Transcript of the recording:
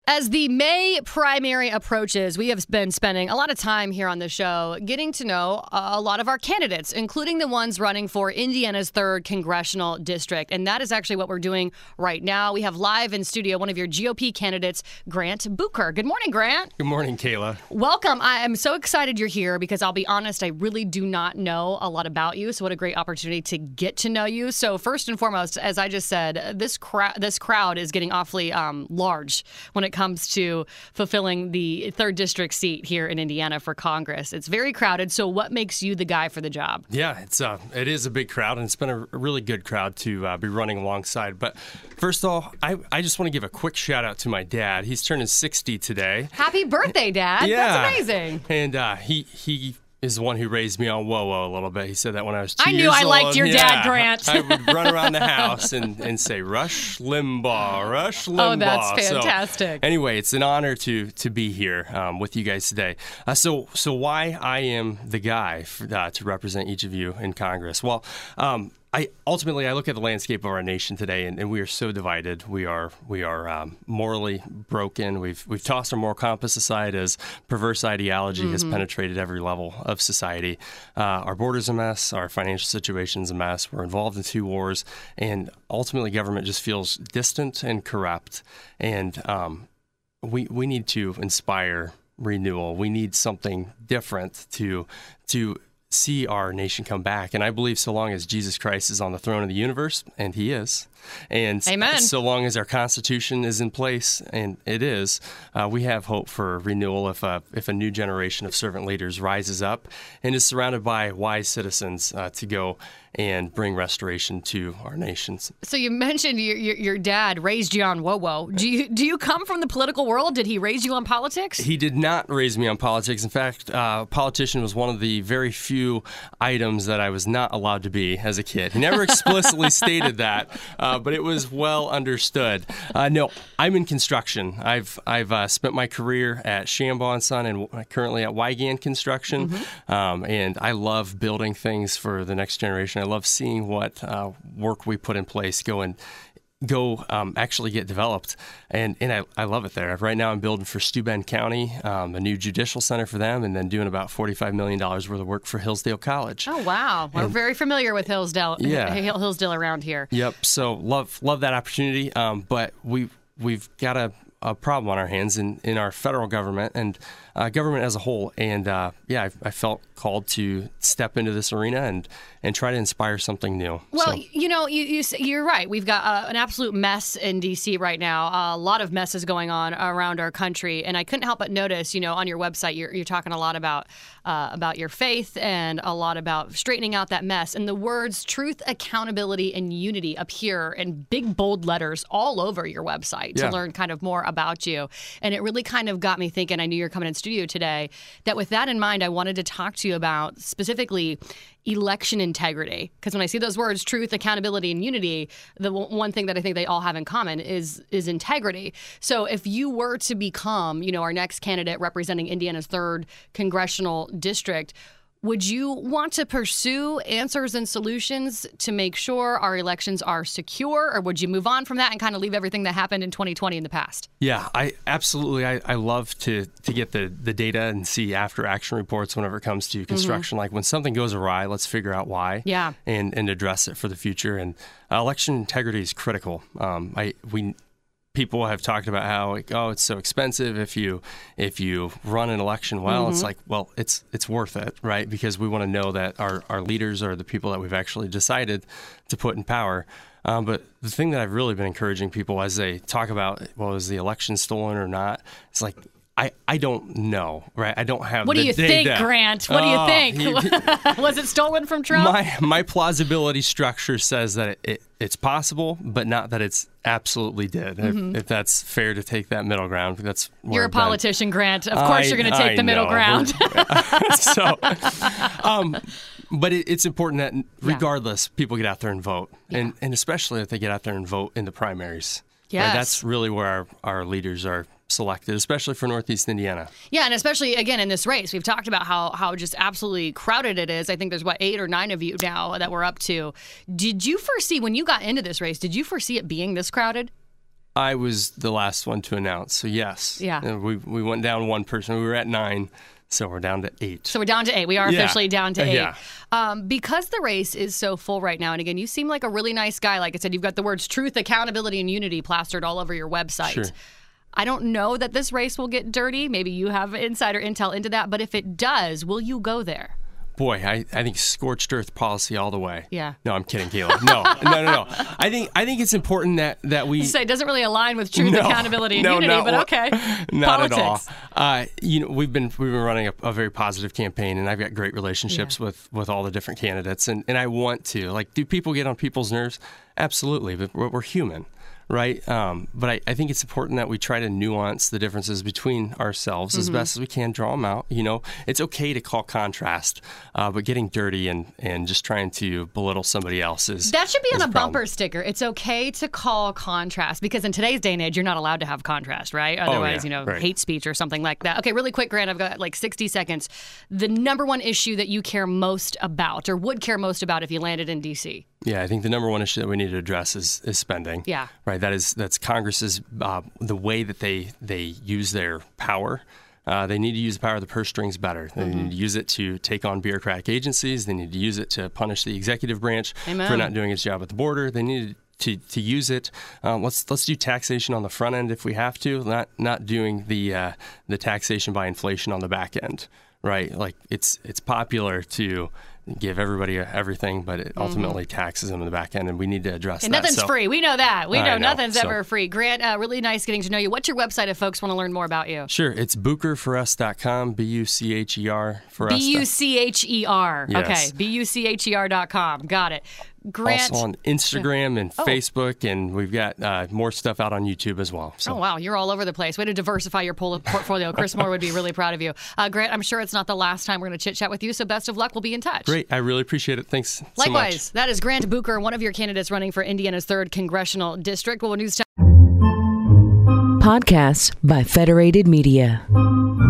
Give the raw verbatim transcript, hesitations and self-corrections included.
As the May primary approaches, we have been spending a lot of time here on the show getting to know a lot of our candidates, including the ones running for Indiana's third congressional district. And that is actually what we're doing right now. We have live in studio one of your G O P candidates, Grant Bucher. Good morning, Grant. Good morning, Kayla. Welcome. I am so excited you're here because I'll be honest, I really do not know a lot about you. So what a great opportunity to get to know you. So first and foremost, as I just said, this, cra- this crowd is getting awfully um, large when it comes to fulfilling the third district seat here in Indiana for Congress. It's very crowded. So what makes you the guy for the job? Yeah, it's uh, it is a big crowd, and it's been a really good crowd to uh, be running alongside. But first of all, I, I just want to give a quick shout out to my dad. He's turning sixty today. Happy birthday, Dad. Yeah. That's amazing. And uh, he he is the one who raised me on Whoa Whoa a little bit. He said that when I was two I years knew I old. liked your yeah, dad, Grant. I would run around the house and, and say, Rush Limbaugh, Rush Limbaugh. Oh, that's fantastic. So, anyway, it's an honor to to be here um, with you guys today. Uh, so so why I am the guy for, uh, to represent each of you in Congress? Well, um, I ultimately I look at the landscape of our nation today, and, and we are so divided. We are we are um, morally broken. We've we've tossed our moral compass aside as perverse ideology mm-hmm. has penetrated every level of society. Uh, our border's a mess. Our financial situation's a mess. We're involved in two wars, and ultimately, government just feels distant and corrupt. And um, we we need to inspire renewal. We need something different to to. see our nation come back. And I believe so long as Jesus Christ is on the throne of the universe, and he is, and Amen. so long as our Constitution is in place, and it is, uh, we have hope for renewal if a, if a new generation of servant leaders rises up and is surrounded by wise citizens uh, to go and bring restoration to our nations. So you mentioned your, your, your dad raised you on Whoa Whoa. Do you do you come from the political world? Did he raise you on politics? He did not raise me on politics. In fact, uh, politician was one of the very few items that I was not allowed to be as a kid. He never explicitly stated that, uh, but it was well understood. Uh, no, I'm in construction. I've I've uh, spent my career at Shambaugh and Son and currently at Wygant Construction, mm-hmm. um, and I love building things for the next generation. I love seeing what uh, work we put in place go and go um, actually get developed, and and I, I love it there. Right now I'm building for Steuben County, um, a new judicial center for them, and then doing about forty-five million dollars worth of work for Hillsdale College. Oh, wow. We're and, very familiar with Hillsdale, yeah. Hillsdale around here. Yep, so love love that opportunity, um, but we, we've got a, a problem on our hands in, in our federal government and uh, government as a whole, and uh, yeah, I, I felt called to step into this arena and and try to inspire something new. Well, so. you know, you, you, you're right. We've got uh, an absolute mess in D C right now. A lot of messes going on around our country. And I couldn't help but notice, you know, on your website, you're, you're talking a lot about uh, about your faith and a lot about straightening out that mess. And the words truth, accountability, and unity appear in big, bold letters all over your website to yeah. learn kind of more about you. And it really kind of got me thinking, I knew you were coming in studio today, that with that in mind, I wanted to talk to you about specifically election integrity. Because when I see those words, truth, accountability, and unity, the w- one thing that I think they all have in common is is integrity. So if you were to become, you know, our next candidate representing Indiana's third congressional district, would you want to pursue answers and solutions to make sure our elections are secure, or would you move on from that and kind of leave everything that happened in twenty twenty in the past? Yeah, I absolutely. I, I love to to get the, the data and see after action reports whenever it comes to construction. Mm-hmm. Like when something goes awry, let's figure out why. Yeah. And and address it for the future. And uh, election integrity is critical. Um, I we. People have talked about how, like, oh, it's so expensive if you if you run an election well. Mm-hmm. It's like, well, it's it's worth it, right? Because we want to know that our, our leaders are the people that we've actually decided to put in power. Um, but the thing that I've really been encouraging people as they talk about, well, is the election stolen or not? It's like, I, I don't know, right? I don't have What the do you data. think, Grant? What do you oh, think? He, Was it stolen from Trump? My my plausibility structure says that it, it, it's possible, but not that it's absolutely did. Mm-hmm. If, if that's fair to take that middle ground, that's where You're a I've been. politician, Grant. Of course I, you're going to take I the middle know. ground. so, um, but it, it's important that regardless, yeah. people get out there and vote, yeah. and and especially if they get out there and vote in the primaries. Yes. Right? That's really where our, our leaders are selected, especially for Northeast Indiana. Yeah, and especially, again, in this race. We've talked about how how just absolutely crowded it is. I think there's, what, eight or nine of you now that we're up to. Did you foresee, when you got into this race, did you foresee it being this crowded? I was the last one to announce. So yes, Yeah. Uh, we we went down one person. We were at nine, so we're down to eight. So we're down to eight. We are Yeah. officially down to eight. Yeah. Um, because the race is so full right now, and again, you seem like a really nice guy. Like I said, you've got the words truth, accountability, and unity plastered all over your website. Sure. I don't know that this race will get dirty. Maybe you have insider intel into that. But if it does, will you go there? Boy, I, I think scorched earth policy all the way. Yeah. No, I'm kidding, Kayla. No, no, no, no. I think I think it's important that that we. So it doesn't really align with truth, No, accountability, and no, unity. not But one- okay, Not politics. at all. Uh, you know, we've been we've been running a, a very positive campaign, and I've got great relationships Yeah. with, with all the different candidates, and, and I want to. Like, do people get on people's nerves? Absolutely, but we're, we're human, right? Um, but I, I think it's important that we try to nuance the differences between ourselves Mm-hmm. as best as we can, draw them out. You know, it's okay to call contrast, uh, but getting dirty and, and just trying to belittle somebody else is That should be on is a problem. bumper sticker. It's okay to call contrast because in today's day and age, you're not allowed to have contrast, right? Otherwise, yeah, you know, right. hate speech or something like that. Okay, really quick, Grant, I've got like sixty seconds. The number one issue that you care most about or would care most about if you landed in D C? Yeah, I think the number one issue that we need to address is, is spending. Yeah. Right. That is that's Congress's uh, the way that they they use their power. Uh, they need to use the power of the purse strings better. They Mm-hmm. need to use it to take on bureaucratic agencies. They need to use it to punish the executive branch Amen. for not doing its job at the border. They need to to use it. Um, let's let's do taxation on the front end if we have to. Not not doing the uh, the taxation by inflation on the back end. Right. Like it's it's popular to give everybody everything, but it ultimately taxes them in the back end, and we need to address And that. nothing's So- free. We know that. We I know, know. nothing's So- ever free. Grant, uh, really nice getting to know you. What's your website if folks want to learn more about you? Sure, it's bucher for us dot com, B U C H E R for us. B U C H E R. Yes. Okay, B U C H E R dot com. Got it. Grant. Also on Instagram and Oh. Facebook, and we've got uh, more stuff out on YouTube as well. So Oh, wow. You're all over the place. Way to diversify your pol- portfolio. Chris Moore would be really proud of you. Uh, Grant, I'm sure it's not the last time we're going to chit chat with you, so best of luck. We'll be in touch. great, I really appreciate it. Thanks so much. Likewise, that is Grant Bucher, one of your candidates running for Indiana's third congressional district. Well, news. Podcasts by Federated Media.